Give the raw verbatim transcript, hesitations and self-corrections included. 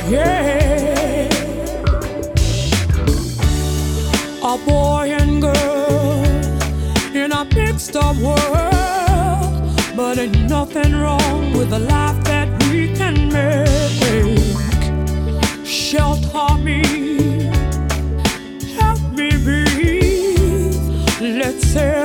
Yeah, a boy and girl in a mixed up world, but ain't nothing wrong with the life that we can make. Shelter me, help me breathe. Let's say